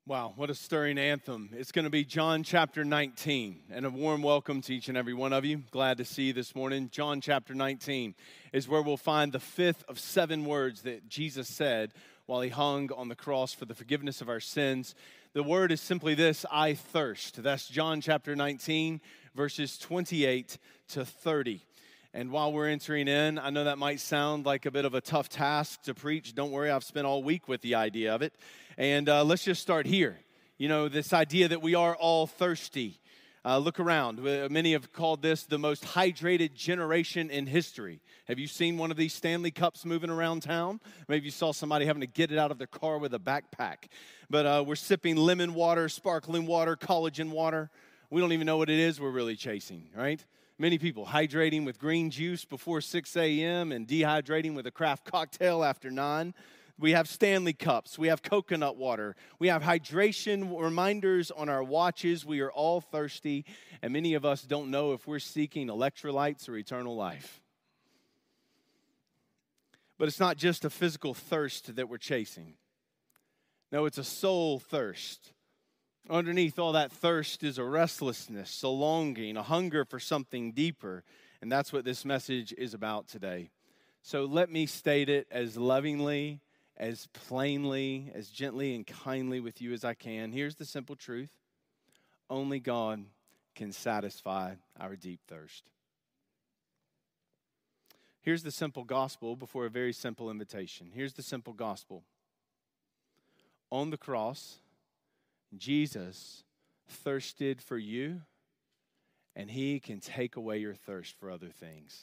Wow, what a stirring anthem. It's going to be John chapter 19, and a warm welcome to each and every one of you. Glad to see you this morning. John chapter 19 is where we'll find the fifth of 7 words that Jesus said while he hung on the cross for the forgiveness of our sins. The word is simply this: I thirst. That's John chapter 19, verses 28 to 30. And while we're entering in, I know that might sound like a bit of a tough task to preach. Don't worry, I've spent all week with the idea of it. And let's just start here. You know, this idea that we are all thirsty. Look around. Many have called this the most hydrated generation in history. Have you seen one of these Stanley Cups moving around town? Maybe you saw somebody having to get it out of their car with a backpack. But we're sipping lemon water, sparkling water, collagen water. We don't even know what it is we're really chasing, right? Many people hydrating with green juice before 6 a.m. and dehydrating with a craft cocktail after 9. We have Stanley Cups. We have coconut water. We have hydration reminders on our watches. We are all thirsty, and many of us don't know if we're seeking electrolytes or eternal life. But it's not just a physical thirst that we're chasing. No, it's a soul thirst. Underneath all that thirst is a restlessness, a longing, a hunger for something deeper. And that's what this message is about today. So let me state it as lovingly, as plainly, as gently and kindly with you as I can. Here's the simple truth. Only God can satisfy our deep thirst. Here's the simple gospel before a very simple invitation. Here's the simple gospel. On the cross, Jesus thirsted for you, and he can take away your thirst for other things.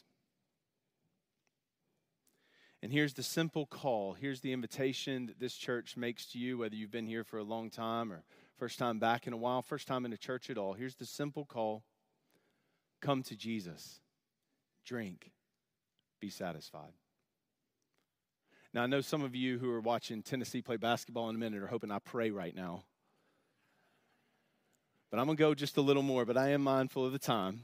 And here's the simple call. Here's the invitation that this church makes to you, whether you've been here for a long time or first time back in a while, first time in a church at all. Here's the simple call. Come to Jesus. Drink. Be satisfied. Now, I know some of you who are watching Tennessee play basketball in a minute are hoping I pray right now. But I'm going to go just a little more, but I am mindful of the time.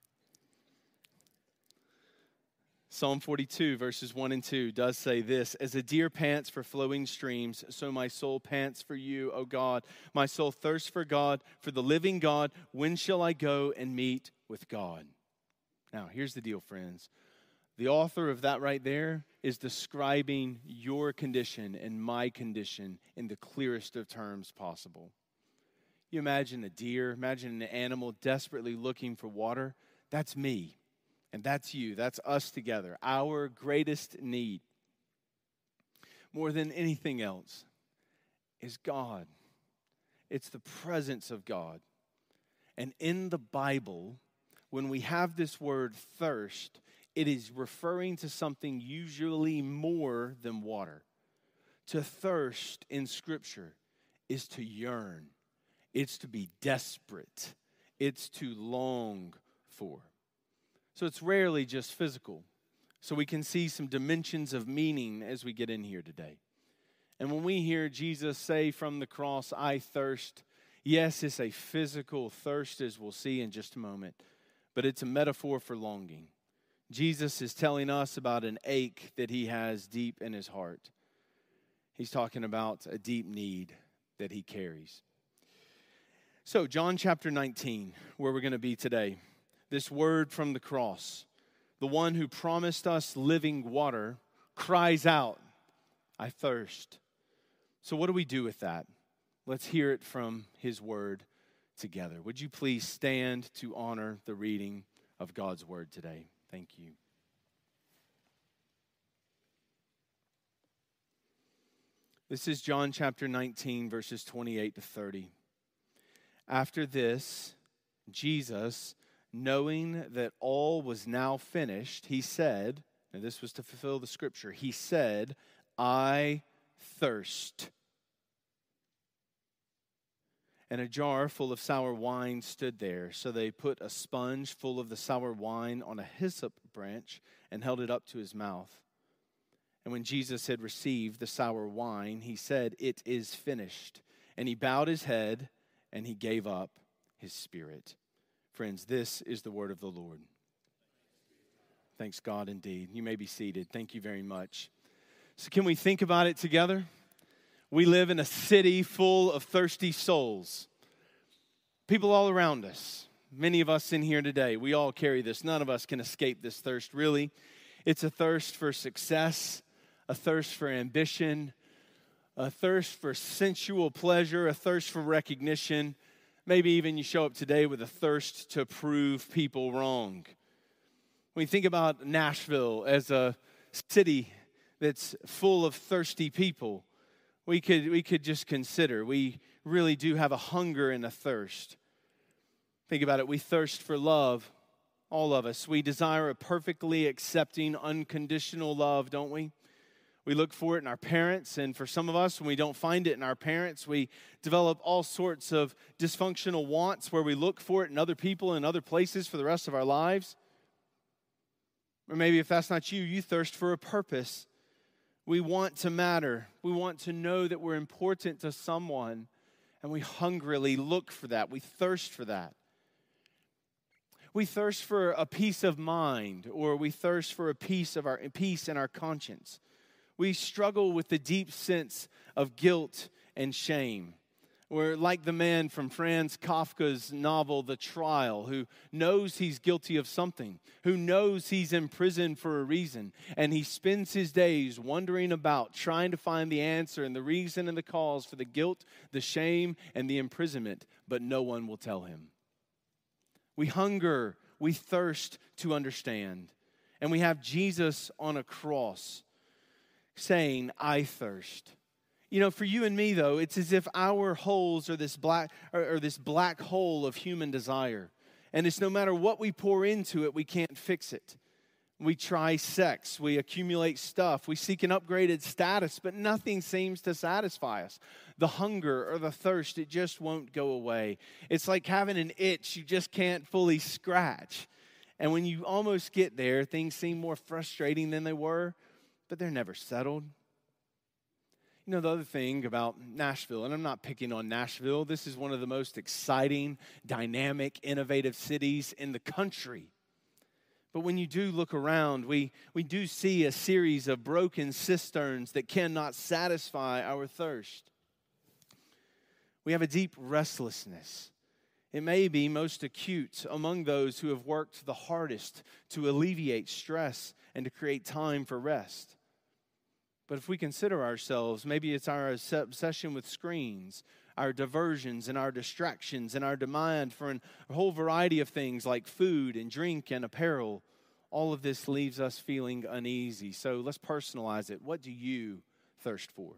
Psalm 42, verses 1 and 2 does say this: as a deer pants for flowing streams, so my soul pants for you, O God. My soul thirsts for God, for the living God. When shall I go and meet with God? Now, here's the deal, friends. The author of that right there is describing your condition and my condition in the clearest of terms possible. You imagine a deer, imagine an animal desperately looking for water. That's me, and that's you. That's us together. Our greatest need, more than anything else, is God. It's the presence of God. And in the Bible, when we have this word thirst, it is referring to something usually more than water. To thirst in Scripture is to yearn. It's to be desperate. It's to long for. So it's rarely just physical. So we can see some dimensions of meaning as we get in here today. And when we hear Jesus say from the cross, I thirst, yes, it's a physical thirst, as we'll see in just a moment, but it's a metaphor for longing. Jesus is telling us about an ache that he has deep in his heart. He's talking about a deep need that he carries. So, John chapter 19, where we're going to be today, this word from the cross, the one who promised us living water, cries out, I thirst. So what do we do with that? Let's hear it from his word together. Would you please stand to honor the reading of God's word today? Thank you. This is John chapter 19, verses 28 to 30. After this, Jesus, knowing that all was now finished, he said, and this was to fulfill the scripture, he said, I thirst. And a jar full of sour wine stood there. So they put a sponge full of the sour wine on a hyssop branch and held it up to his mouth. And when Jesus had received the sour wine, he said, it is finished. And he bowed his head and he gave up his spirit. Friends, this is the word of the Lord. Thanks God indeed. You may be seated. Thank you very much. So can we think about it together? We live in a city full of thirsty souls. People all around us. Many of us in here today, we all carry this. None of us can escape this thirst, really. It's a thirst for success, a thirst for ambition, a thirst for sensual pleasure, a thirst for recognition. Maybe even you show up today with a thirst to prove people wrong. When you think about Nashville as a city that's full of thirsty people, we could just consider, we really do have a hunger and a thirst. Think about it. We thirst for love, all of us. We desire a perfectly accepting, unconditional love, don't we? We look for it in our parents, and for some of us, when we don't find it in our parents, we develop all sorts of dysfunctional wants where we look for it in other people and other places for the rest of our lives. Or maybe if that's not you, you thirst for a purpose. We want to matter. We want to know that we're important to someone, and we hungrily look for that. We thirst for that. We thirst for a peace of mind, or we thirst for a peace in our conscience. We struggle with the deep sense of guilt and shame. We're like the man from Franz Kafka's novel, The Trial, who knows he's guilty of something, who knows he's in prison for a reason, and he spends his days wandering about, trying to find the answer and the reason and the cause for the guilt, the shame, and the imprisonment, but no one will tell him. We hunger, we thirst to understand, and we have Jesus on a cross saying, I thirst. You know, for you and me, though, it's as if our holes are this black hole of human desire. And it's no matter what we pour into it, we can't fix it. We try sex, we accumulate stuff, we seek an upgraded status, but nothing seems to satisfy us. The hunger or the thirst, it just won't go away. It's like having an itch you just can't fully scratch. And when you almost get there, things seem more frustrating than they were, but they're never settled. You know, the other thing about Nashville, and I'm not picking on Nashville, this is one of the most exciting, dynamic, innovative cities in the country. But when you do look around, we do see a series of broken cisterns that cannot satisfy our thirst. We have a deep restlessness. It may be most acute among those who have worked the hardest to alleviate stress and to create time for rest. But if we consider ourselves, maybe it's our obsession with screens, our diversions and our distractions and our demand for a whole variety of things like food and drink and apparel. All of this leaves us feeling uneasy. So let's personalize it. What do you thirst for?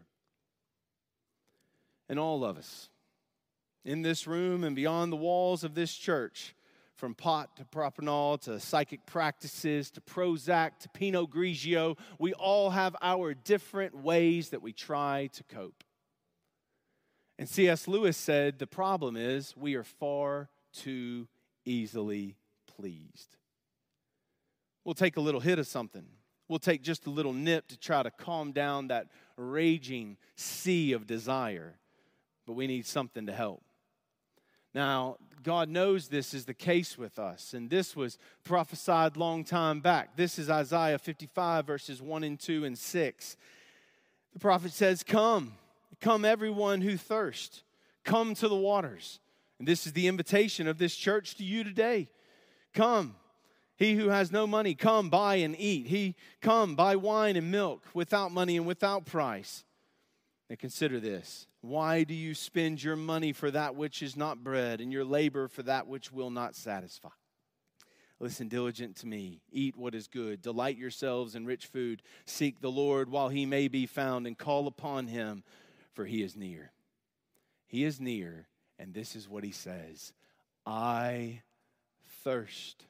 And all of us, in this room and beyond the walls of this church, from pot to propanol to psychic practices to Prozac to Pinot Grigio, we all have our different ways that we try to cope. And C.S. Lewis said the problem is we are far too easily pleased. We'll take a little hit of something. We'll take just a little nip to try to calm down that raging sea of desire. But we need something to help. Now, God knows this is the case with us, and this was prophesied long time back. This is Isaiah 55, verses 1 and 2 and 6. The prophet says, come everyone who thirsts, come to the waters. And this is the invitation of this church to you today. Come, he who has no money, come buy and eat. Come buy wine and milk without money and without price. And consider this. Why do you spend your money for that which is not bread, and your labor for that which will not satisfy? Listen diligent to me. Eat what is good. Delight yourselves in rich food. Seek the Lord while he may be found, and call upon him, for he is near. He is near, and this is what he says. I thirst.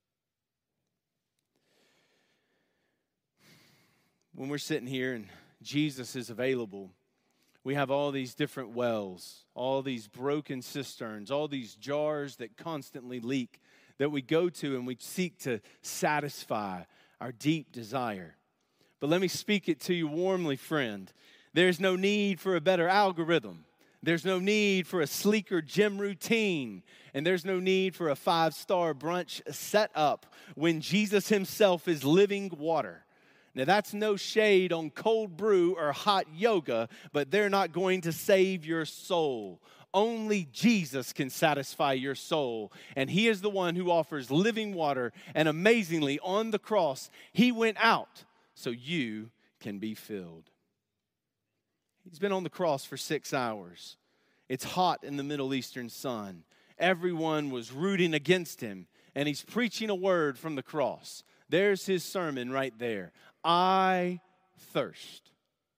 When we're sitting here and Jesus is available, we have all these different wells, all these broken cisterns, all these jars that constantly leak that we go to and we seek to satisfy our deep desire. But let me speak it to you warmly, friend. There's no need for a better algorithm. There's no need for a sleeker gym routine. And there's no need for a 5-star brunch setup when Jesus himself is living water. Now, that's no shade on cold brew or hot yoga, but they're not going to save your soul. Only Jesus can satisfy your soul, and He is the one who offers living water, and amazingly, on the cross, He went out so you can be filled. He's been on the cross for 6 hours. It's hot in the Middle Eastern sun. Everyone was rooting against Him, and He's preaching a word from the cross. There's His sermon right there. I thirst.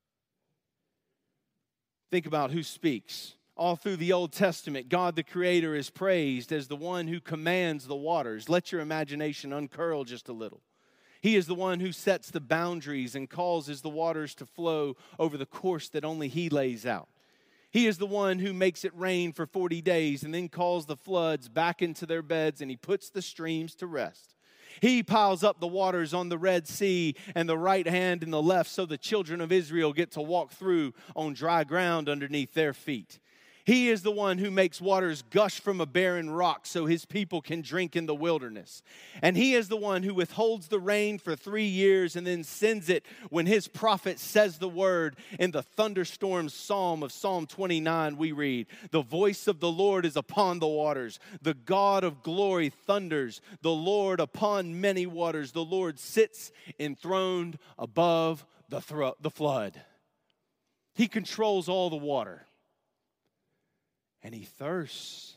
Think about who speaks. All through the Old Testament, God the Creator is praised as the one who commands the waters. Let your imagination uncurl just a little. He is the one who sets the boundaries and causes the waters to flow over the course that only He lays out. He is the one who makes it rain for 40 days and then calls the floods back into their beds, and He puts the streams to rest. He piles up the waters on the Red Sea and the right hand and the left so the children of Israel get to walk through on dry ground underneath their feet. He is the one who makes waters gush from a barren rock so His people can drink in the wilderness. And He is the one who withholds the rain for 3 years and then sends it when His prophet says the word. In the thunderstorm psalm of Psalm 29, we read, "The voice of the Lord is upon the waters. The God of glory thunders. The Lord upon many waters. The Lord sits enthroned above the flood." He controls all the water. And He thirsts.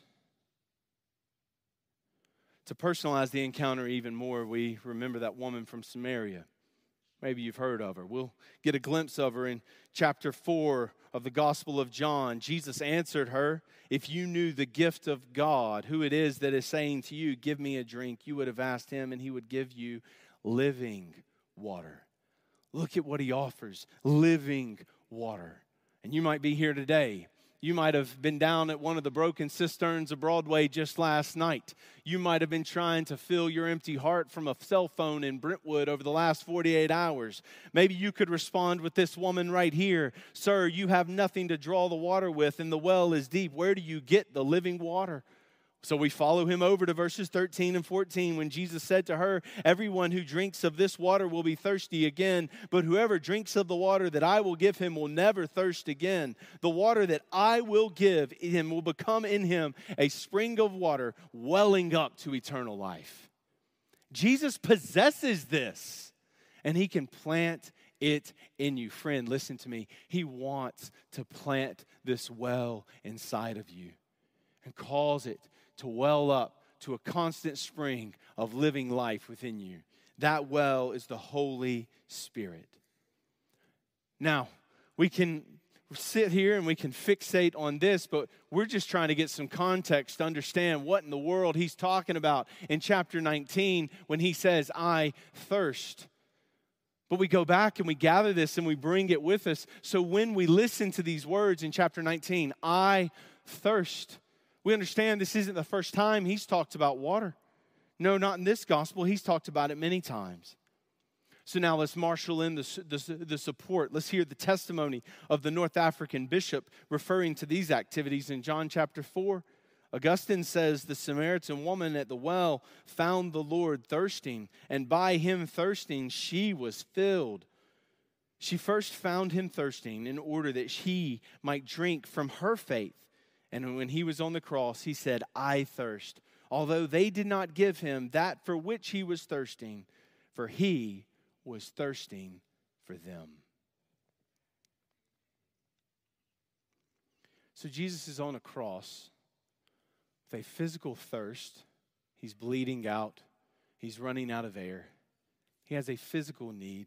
To personalize the encounter even more, we remember that woman from Samaria. Maybe you've heard of her. We'll get a glimpse of her in chapter 4 of the Gospel of John. Jesus answered her, "If you knew the gift of God, who it is that is saying to you, 'Give me a drink,' you would have asked Him, and He would give you living water." Look at what He offers, living water. And you might be here today. You might have been down at one of the broken cisterns of Broadway just last night. You might have been trying to fill your empty heart from a cell phone in Brentwood over the last 48 hours. Maybe you could respond with this woman right here. "Sir, you have nothing to draw the water with, and the well is deep. Where do you get the living water?" So we follow him over to verses 13 and 14 when Jesus said to her, "Everyone who drinks of this water will be thirsty again, but whoever drinks of the water that I will give him will never thirst again. The water that I will give him will become in him a spring of water welling up to eternal life." Jesus possesses this, and He can plant it in you. Friend, listen to me. He wants to plant this well inside of you and cause it to well up to a constant spring of living life within you. That well is the Holy Spirit. Now, we can sit here and we can fixate on this, but we're just trying to get some context to understand what in the world He's talking about in chapter 19 when He says, "I thirst." But we go back and we gather this and we bring it with us. So when we listen to these words in chapter 19, "I thirst," we understand this isn't the first time He's talked about water. No, not in this gospel. He's talked about it many times. So now let's marshal in the support. Let's hear the testimony of the North African bishop referring to these activities in John chapter 4. Augustine says, "The Samaritan woman at the well found the Lord thirsting, and by Him thirsting she was filled. She first found Him thirsting in order that He might drink from her faith. And when He was on the cross, He said, 'I thirst,' although they did not give Him that for which He was thirsting, for He was thirsting for them." So Jesus is on a cross with a physical thirst. He's bleeding out. He's running out of air. He has a physical need.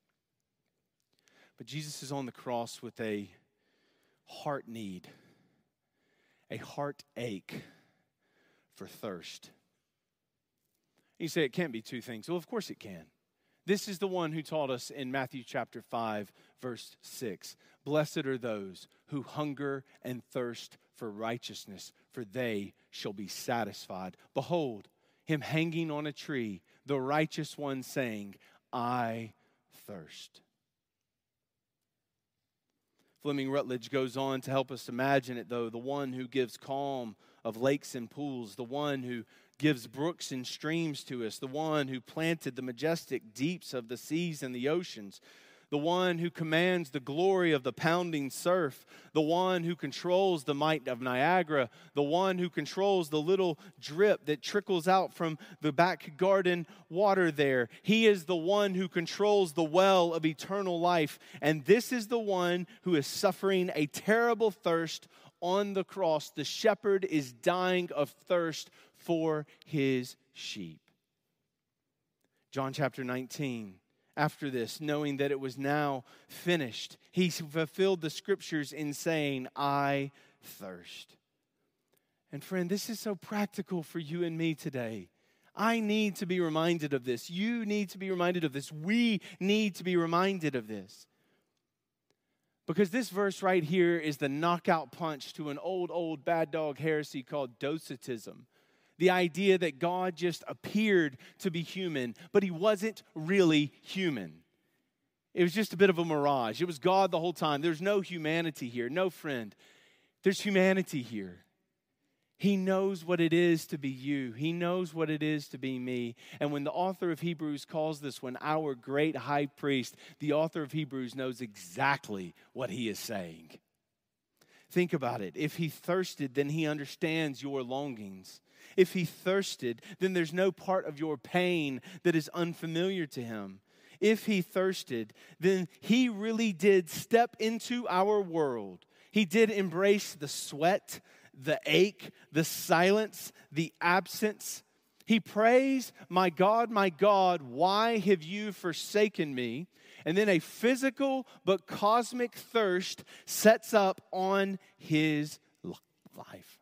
But Jesus is on the cross with a heart need. A heartache for thirst. You say it can't be two things. Well, of course it can. This is the one who taught us in Matthew chapter 5, verse 6. "Blessed are those who hunger and thirst for righteousness, for they shall be satisfied. Behold, Him hanging on a tree, the righteous one saying, 'I thirst.'" Fleming Rutledge goes on to help us imagine it, though. The one who gives calm of lakes and pools, the one who gives brooks and streams to us, the one who planted the majestic deeps of the seas and the oceans, the one who commands the glory of the pounding surf, the one who controls the might of Niagara, the one who controls the little drip that trickles out from the back garden water there. He is the one who controls the well of eternal life. And this is the one who is suffering a terrible thirst on the cross. The shepherd is dying of thirst for his sheep. John chapter 19. After this, knowing that it was now finished, he fulfilled the scriptures in saying, I thirst. And friend, this is so practical for you and me today. I need to be reminded of this. You need to be reminded of this. We need to be reminded of this. Because this verse right here is the knockout punch to an old bad dog heresy called docetism. The idea that God just appeared to be human, but he wasn't really human. It was just a bit of a mirage. It was God the whole time. There's no humanity here. No, friend. There's humanity here. He knows what it is to be you. He knows what it is to be me. And when the author of Hebrews calls this one our great high priest, the author of Hebrews knows exactly what he is saying. Think about it. If he thirsted, then he understands your longings. If he thirsted, then there's no part of your pain that is unfamiliar to him. If he thirsted, then he really did step into our world. He did embrace the sweat, the ache, the silence, the absence. He prays, my God, why have you forsaken me? And then a physical but cosmic thirst sets up on his life.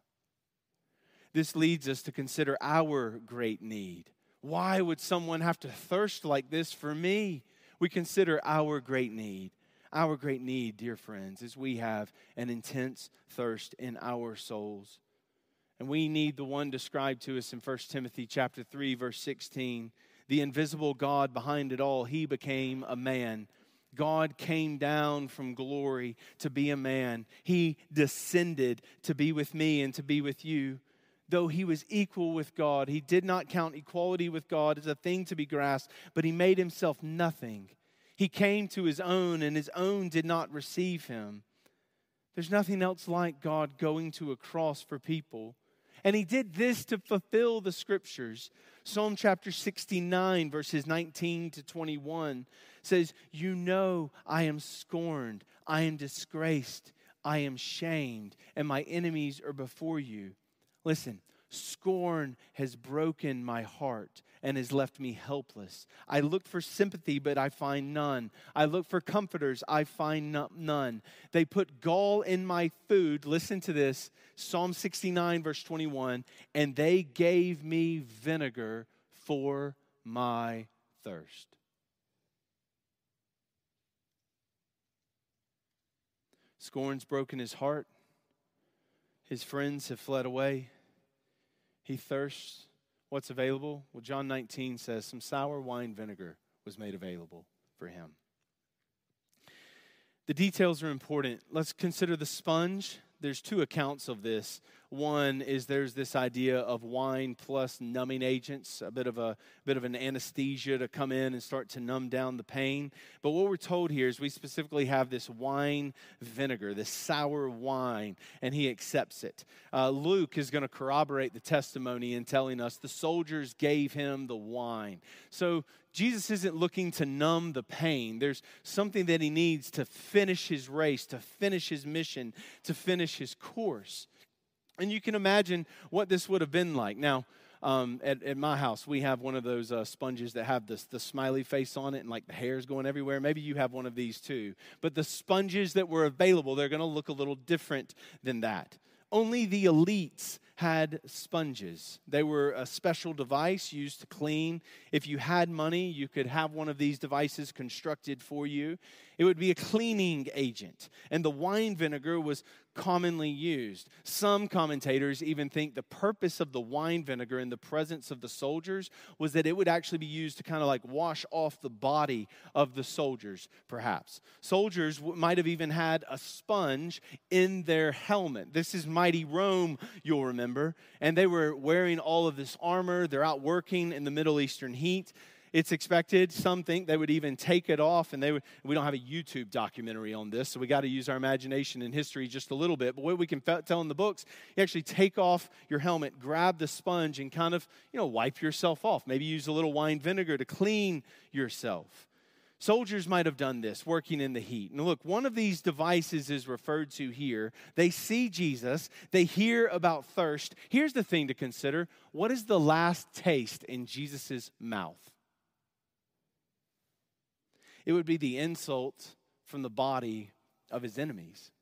This leads us to consider our great need. Why would someone have to thirst like this for me? We consider our great need. Our great need, dear friends, is we have an intense thirst in our souls. And we need the one described to us in 1 Timothy chapter 3, verse 16. The invisible God behind it all, he became a man. God came down from glory to be a man. He descended to be with me and to be with you. Though he was equal with God, he did not count equality with God as a thing to be grasped, but he made himself nothing. He came to his own, and his own did not receive him. There's nothing else like God going to a cross for people. And he did this to fulfill the scriptures. Psalm chapter 69, verses 19 to 21 says, you know I am scorned, I am disgraced, I am shamed, and my enemies are before you. Listen, scorn has broken my heart and has left me helpless. I look for sympathy, but I find none. I look for comforters, I find none. They put gall in my food. Listen to this, Psalm 69, verse 21, and they gave me vinegar for my thirst. Scorn's broken his heart. His friends have fled away. He thirsts. What's available? Well, John 19 says some sour wine vinegar was made available for him. The details are important. Let's consider the sponge. There's two accounts of this. One is there's this idea of wine plus numbing agents, a bit of an anesthesia to come in and start to numb down the pain. But what we're told here is we specifically have this wine vinegar, this sour wine, and he accepts it. Luke is going to corroborate the testimony in telling us the soldiers gave him the wine. So Jesus isn't looking to numb the pain. There's something that he needs to finish his race, to finish his mission, to finish his course. And you can imagine what this would have been like. Now, at my house, we have one of those sponges that have the smiley face on it and like the hair's going everywhere. Maybe you have one of these too. But the sponges that were available, they're going to look a little different than that. Only the elites had sponges. They were a special device used to clean. If you had money, you could have one of these devices constructed for you. It would be a cleaning agent, and the wine vinegar was commonly used. Some commentators even think the purpose of the wine vinegar in the presence of the soldiers was that it would actually be used to kind of like wash off the body of the soldiers, perhaps. Soldiers might have even had a sponge in their helmet. This is mighty Rome, you'll remember. And they were wearing all of this armor. They're out working in the Middle Eastern heat. It's expected, some think they would even take it off, and we don't have a YouTube documentary on this, so we got to use our imagination and history just a little bit. But what we can tell in the books, you actually take off your helmet, grab the sponge, and kind of, wipe yourself off. Maybe use a little wine vinegar to clean yourself. Soldiers might have done this, working in the heat. And look, one of these devices is referred to here. They see Jesus. They hear about thirst. Here's the thing to consider. What is the last taste in Jesus' mouth? It would be the insult from the body of his enemies.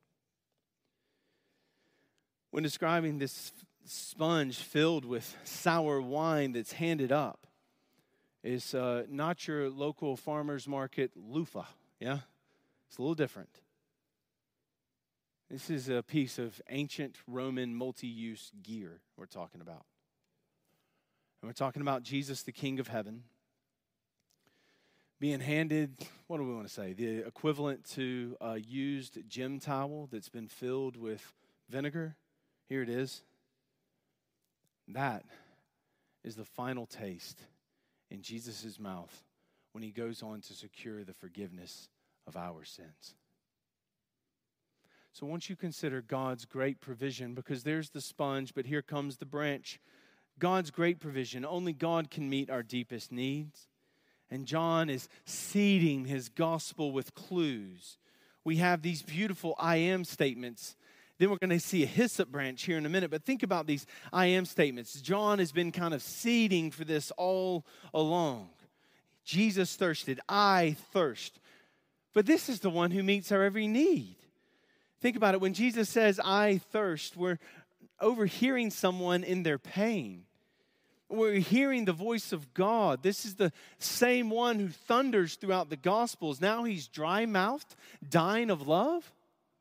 When describing this sponge filled with sour wine that's handed up, it's not your local farmer's market loofah, yeah? It's a little different. This is a piece of ancient Roman multi-use gear we're talking about. And we're talking about Jesus, the King of Heaven, being handed, what do we want to say, the equivalent to a used gym towel that's been filled with vinegar. Here it is. That is the final taste in Jesus' mouth when he goes on to secure the forgiveness of our sins. So once you consider God's great provision, because there's the sponge, but here comes the branch. God's great provision, only God can meet our deepest needs. And John is seeding his gospel with clues. We have these beautiful I am statements. Then we're going to see a hyssop branch here in a minute. But think about these I am statements. John has been kind of seeding for this all along. Jesus thirsted. I thirst. But this is the one who meets our every need. Think about it. When Jesus says, I thirst, we're overhearing someone in their pain. We're hearing the voice of God. This is the same one who thunders throughout the Gospels. Now he's dry-mouthed, dying of love.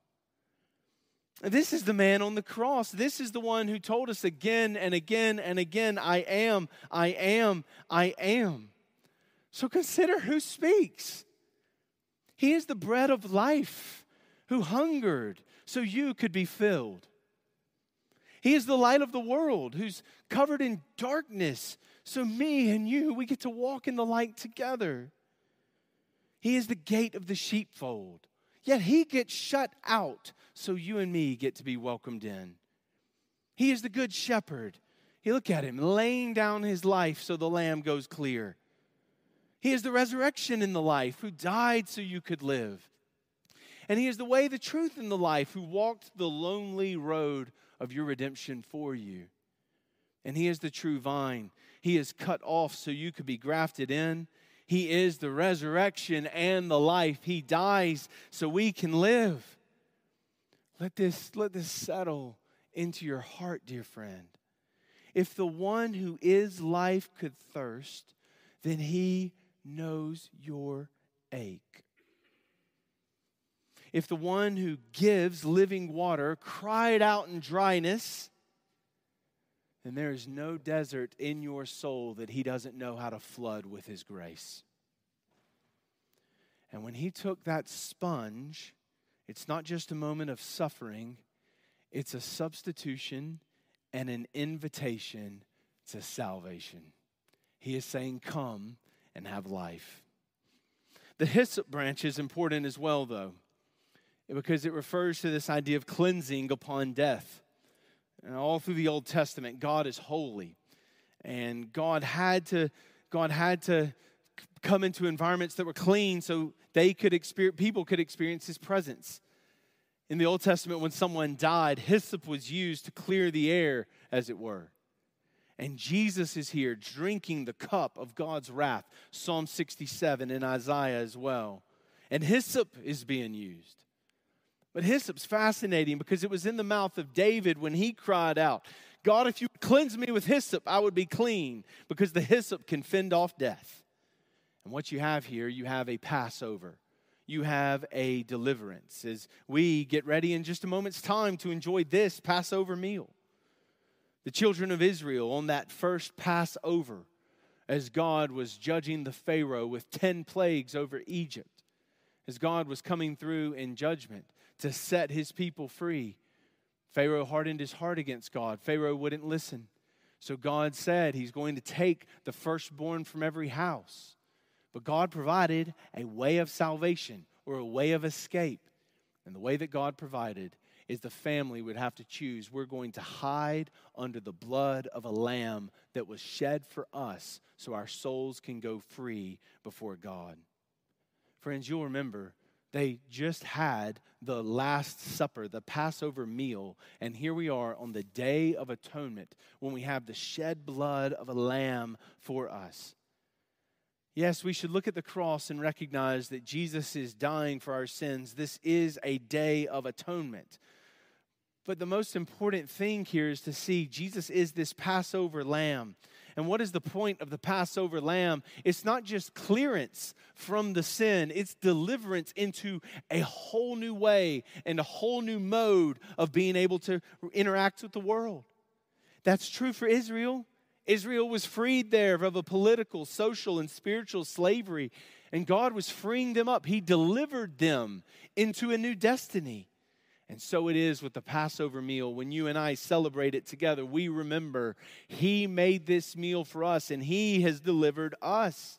This is the man on the cross. This is the one who told us again and again and again, I am, I am, I am. So consider who speaks. He is the bread of life who hungered so you could be filled. He is the light of the world who's covered in darkness. So me and you, we get to walk in the light together. He is the gate of the sheepfold. Yet he gets shut out so you and me get to be welcomed in. He is the good shepherd. You look at him laying down his life so the lamb goes clear. He is the resurrection in the life who died so you could live. And he is the way, the truth, and the life who walked the lonely road of your redemption for you. And he is the true vine. He is cut off so you could be grafted in. He is the resurrection and the life. He dies so we can live. Let this settle into your heart, dear friend. If the one who is life could thirst, then he knows your ache. If the one who gives living water cried out in dryness, then there is no desert in your soul that he doesn't know how to flood with his grace. And when he took that sponge, it's not just a moment of suffering, it's a substitution and an invitation to salvation. He is saying, come and have life. The hyssop branch is important as well, though, because it refers to this idea of cleansing upon death. And all through the Old Testament, God is holy. And God had to come into environments that were clean so people could experience his presence. In the Old Testament, when someone died, hyssop was used to clear the air, as it were. And Jesus is here drinking the cup of God's wrath, Psalm 67 and Isaiah as well. And hyssop is being used. But hyssop's fascinating because it was in the mouth of David when he cried out, God, if you cleanse me with hyssop, I would be clean, because the hyssop can fend off death. And what you have here, you have a Passover. You have a deliverance as we get ready in just a moment's time to enjoy this Passover meal. The children of Israel on that first Passover, as God was judging the Pharaoh with 10 plagues over Egypt, as God was coming through in judgment to set his people free, Pharaoh hardened his heart against God. Pharaoh wouldn't listen. So God said he's going to take the firstborn from every house. But God provided a way of salvation, or a way of escape. And the way that God provided is the family would have to choose. We're going to hide under the blood of a lamb that was shed for us so our souls can go free before God. Friends, you'll remember they just had the Last Supper, the Passover meal, and here we are on the Day of Atonement when we have the shed blood of a lamb for us. Yes, we should look at the cross and recognize that Jesus is dying for our sins. This is a day of atonement. But the most important thing here is to see Jesus is this Passover lamb. And what is the point of the Passover lamb? It's not just clearance from the sin. It's deliverance into a whole new way and a whole new mode of being able to interact with the world. That's true for Israel. Israel was freed there of a political, social, and spiritual slavery, and God was freeing them up. He delivered them into a new destiny. And so it is with the Passover meal. When you and I celebrate it together, we remember He made this meal for us, and He has delivered us.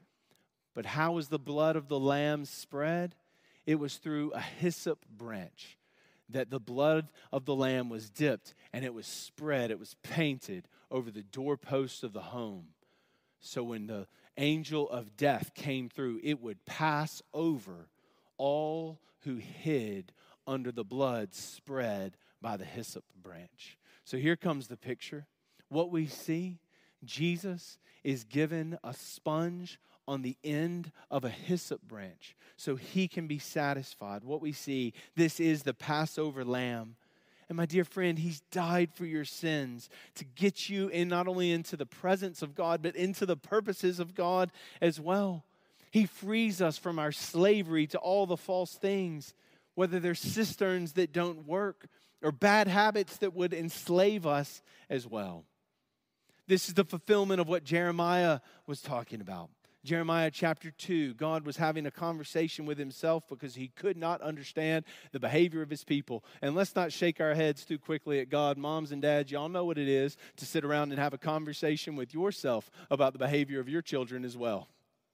But how was the blood of the lamb spread? It was through a hyssop branch that the blood of the lamb was dipped, and it was spread, it was painted over the doorposts of the home. So when the angel of death came through, it would pass over all who hid under the blood spread by the hyssop branch. So here comes the picture. What we see, Jesus is given a sponge on the end of a hyssop branch so He can be satisfied. What we see, this is the Passover lamb. And my dear friend, He's died for your sins to get you in not only into the presence of God, but into the purposes of God as well. He frees us from our slavery to all the false things, whether they're cisterns that don't work or bad habits that would enslave us as well. This is the fulfillment of what Jeremiah was talking about. Jeremiah chapter 2, God was having a conversation with Himself because He could not understand the behavior of His people. And let's not shake our heads too quickly at God. Moms and dads, y'all know what it is to sit around and have a conversation with yourself about the behavior of your children as well.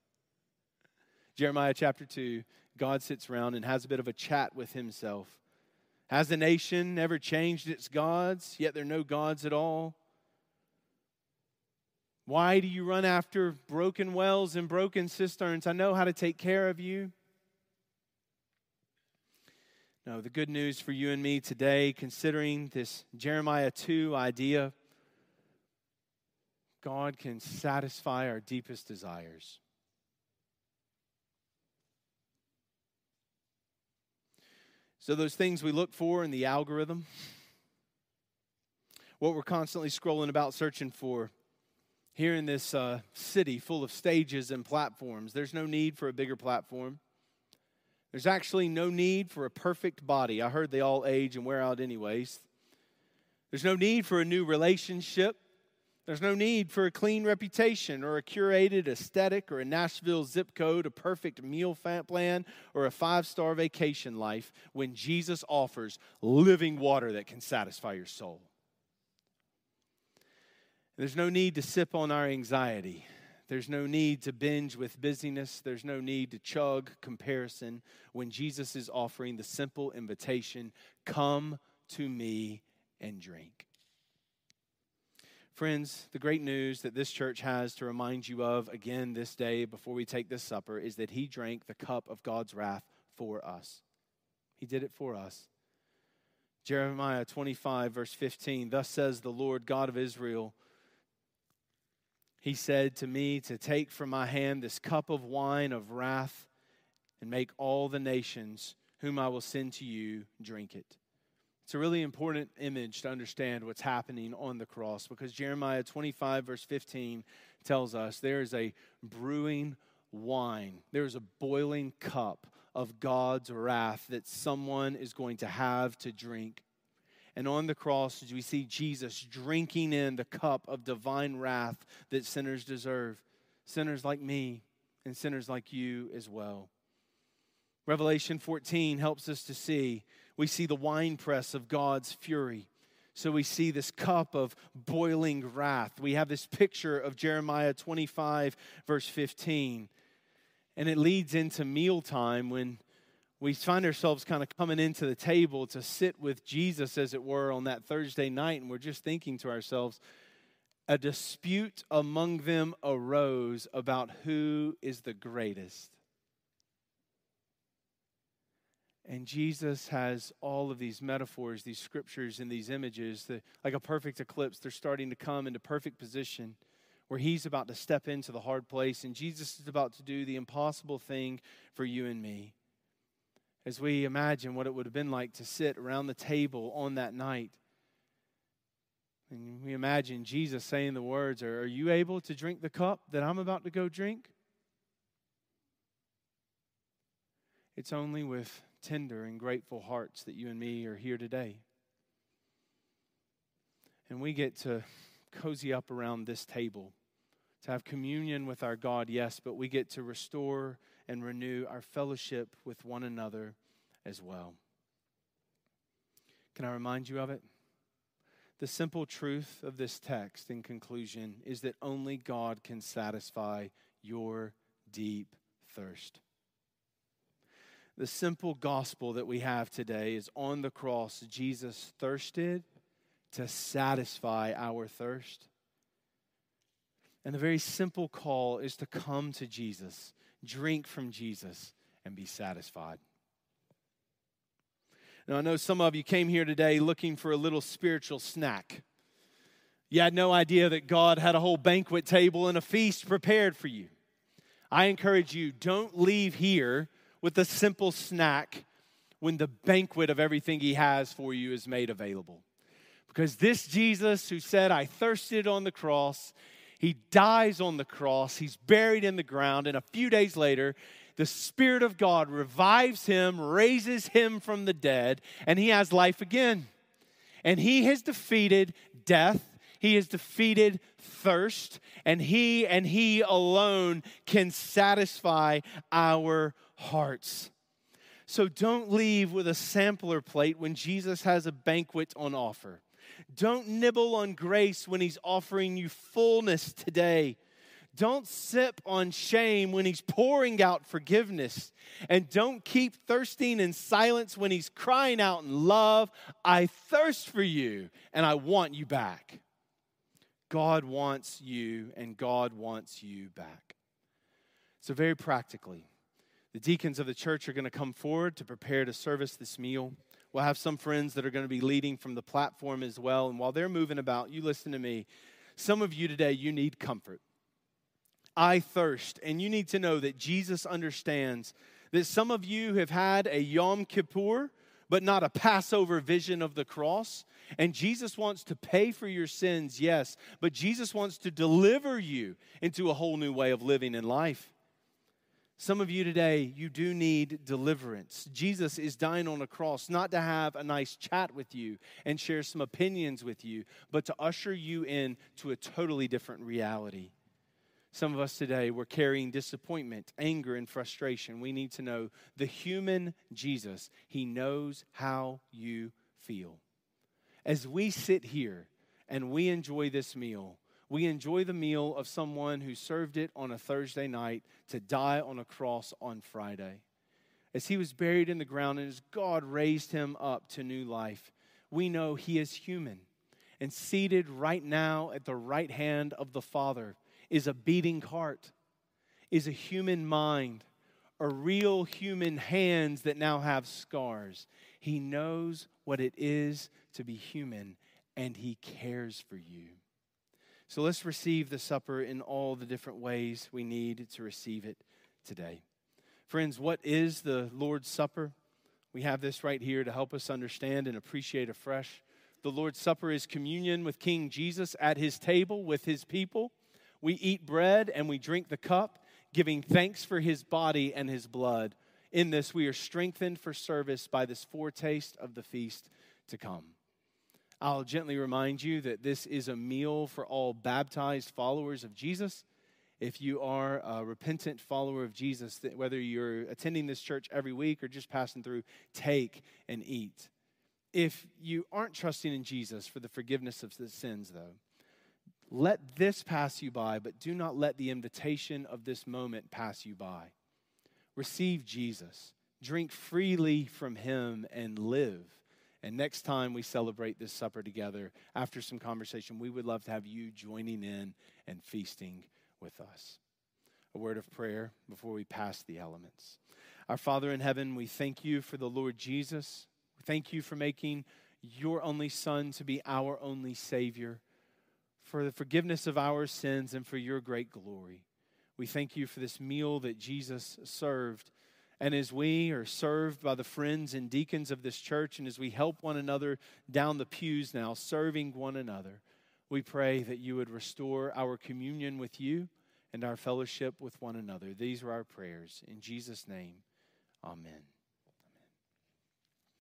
Jeremiah chapter 2, God sits around and has a bit of a chat with Himself. Has the nation ever changed its gods, yet there are no gods at all? Why do you run after broken wells and broken cisterns? I know how to take care of you. No, the good news for you and me today, considering this Jeremiah 2 idea, God can satisfy our deepest desires. So those things we look for in the algorithm, what we're constantly scrolling about searching for, here in this city full of stages and platforms, there's no need for a bigger platform. There's actually no need for a perfect body. I heard they all age and wear out anyways. There's no need for a new relationship. There's no need for a clean reputation or a curated aesthetic or a Nashville zip code, a perfect meal plan, or a 5-star vacation life when Jesus offers living water that can satisfy your soul. There's no need to sip on our anxiety. There's no need to binge with busyness. There's no need to chug comparison when Jesus is offering the simple invitation, come to me and drink. Friends, the great news that this church has to remind you of again this day before we take this supper is that He drank the cup of God's wrath for us. He did it for us. Jeremiah 25, verse 15, thus says the Lord God of Israel, He said to me to take from my hand this cup of wine of wrath and make all the nations whom I will send to you drink it. It's a really important image to understand what's happening on the cross, because Jeremiah 25, verse 15 tells us there is a brewing wine. There is a boiling cup of God's wrath that someone is going to have to drink. And on the cross, we see Jesus drinking in the cup of divine wrath that sinners deserve. Sinners like me and sinners like you as well. Revelation 14 helps us to see. We see the winepress of God's fury. So we see this cup of boiling wrath. We have this picture of Jeremiah 25, verse 15. And it leads into mealtime when we find ourselves kind of coming into the table to sit with Jesus, as it were, on that Thursday night. And we're just thinking to ourselves, a dispute among them arose about who is the greatest. And Jesus has all of these metaphors, these scriptures, and these images that, like a perfect eclipse, they're starting to come into perfect position where he's about to step into the hard place, and Jesus is about to do the impossible thing for you and me. As we imagine what it would have been like to sit around the table on that night, and we imagine Jesus saying the words, are you able to drink the cup that I'm about to go drink? It's only with tender and grateful hearts that you and me are here today. And we get to cozy up around this table, to have communion with our God, yes, but we get to restore and renew our fellowship with one another as well. Can I remind you of it? The simple truth of this text in conclusion is that only God can satisfy your deep thirst. The simple gospel that we have today is on the cross, Jesus thirsted to satisfy our thirst. And the very simple call is to come to Jesus, drink from Jesus, and be satisfied. Now, I know some of you came here today looking for a little spiritual snack. You had no idea that God had a whole banquet table and a feast prepared for you. I encourage you, don't leave here with a simple snack when the banquet of everything he has for you is made available. Because this Jesus who said, I thirsted on the cross, he dies on the cross, he's buried in the ground, and a few days later, the Spirit of God revives him, raises him from the dead, and he has life again. And he has defeated death, he has defeated thirst, and he alone can satisfy our hearts. So don't leave with a sampler plate when Jesus has a banquet on offer. Don't nibble on grace when he's offering you fullness today. Don't sip on shame when he's pouring out forgiveness. And don't keep thirsting in silence when he's crying out in love, I thirst for you and I want you back. God wants you and God wants you back. So very practically, the deacons of the church are going to come forward to prepare to service this meal. We'll have some friends that are going to be leading from the platform as well. And while they're moving about, you listen to me. Some of you today, you need comfort. I thirst, and you need to know that Jesus understands that some of you have had a Yom Kippur, but not a Passover vision of the cross. And Jesus wants to pay for your sins, yes, but Jesus wants to deliver you into a whole new way of living in life. Some of you today, you do need deliverance. Jesus is dying on a cross not to have a nice chat with you and share some opinions with you, but to usher you in to a totally different reality. Some of us today, we're carrying disappointment, anger, and frustration. We need to know the human Jesus. He knows how you feel. As we sit here and we enjoy this meal, we enjoy the meal of someone who served it on a Thursday night to die on a cross on Friday. As he was buried in the ground and as God raised him up to new life, we know he is human. And seated right now at the right hand of the Father is a beating heart, is a human mind, a real human hands that now have scars. He knows what it is to be human, and he cares for you. So let's receive the supper in all the different ways we need to receive it today. Friends, what is the Lord's Supper? We have this right here to help us understand and appreciate afresh. The Lord's Supper is communion with King Jesus at his table with his people. We eat bread and we drink the cup, giving thanks for his body and his blood. In this, we are strengthened for service by this foretaste of the feast to come. I'll gently remind you that this is a meal for all baptized followers of Jesus. If you are a repentant follower of Jesus, whether you're attending this church every week or just passing through, take and eat. If you aren't trusting in Jesus for the forgiveness of the sins, though, let this pass you by, but do not let the invitation of this moment pass you by. Receive Jesus, drink freely from him, and live. And next time we celebrate this supper together, after some conversation, we would love to have you joining in and feasting with us. A word of prayer before we pass the elements. Our Father in heaven, we thank you for the Lord Jesus. Thank you for making your only Son to be our only Savior, for the forgiveness of our sins and for your great glory. We thank you for this meal that Jesus served. And as we are served by the friends and deacons of this church, and as we help one another down the pews now, serving one another, we pray that you would restore our communion with you and our fellowship with one another. These are our prayers. In Jesus' name, amen.